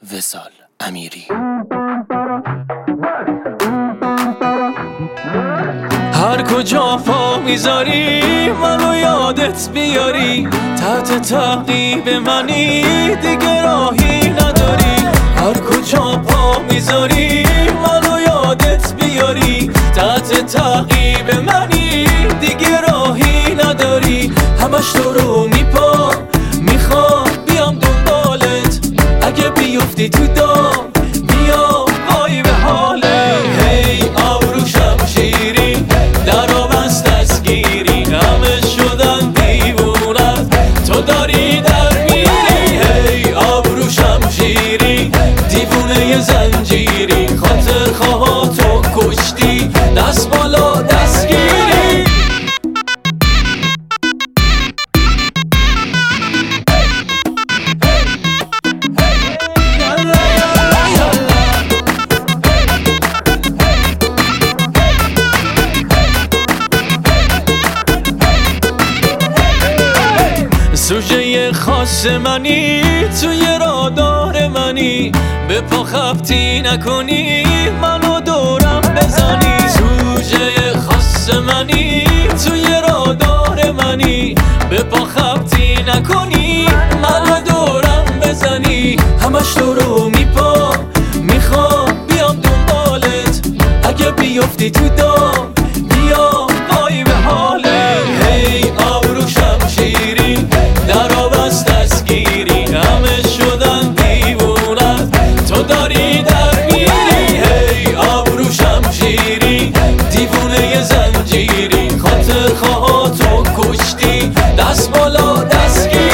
وصال امیری. هر کجا پا میذاری منو یادت بیاری، تحت تعقیب منی دیگه راهی نداری. هر کجا پا میذاری منو یادت بیاری، تحت تعقیب منی دیگه راهی نداری. همش تو رو میخوام بیام دنبالت، اگه بیفتی تو دام بیام وای به حالت. هی آبرو شمشیری درو بست دستگیری، همه شدن دیوونت تو داری در میری. هی آبرو شمشیری دیوونه زنجیری، خاطر خواه تو کشتی دست بالا دستگیری. سوژه خاص منی، توی رادار منی، به پا خبتی نکنی منو دورم بزنی. سوژه خاص منی، توی رادار منی، به پا خبتی نکنی منو دورم بزنی. همش تو رو میخوام بیام دنبالت، اگه بیفتی تو دام بیام وای به حالت. هی آبرو شمشیری درو بست دستگیری، همه شدن دیوونت تو داری در میری. هی آبرو شمشیری دیوونه زنجیری، خاطر خواه تو کشتی دست بالا دستگیری.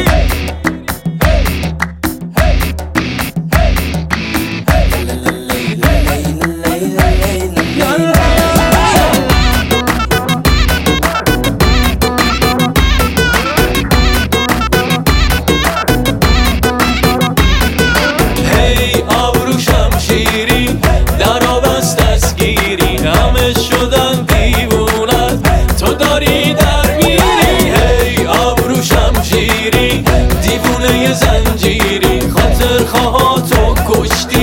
همه شدن دیوونت تو داری در میری. هی آبرو شمشیری دیوونه زنجیری، خاطر خواه تو کشتی